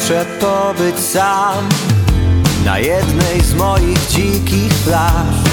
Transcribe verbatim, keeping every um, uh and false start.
muszę pobyć sam na jednej z moich dzikich plaż.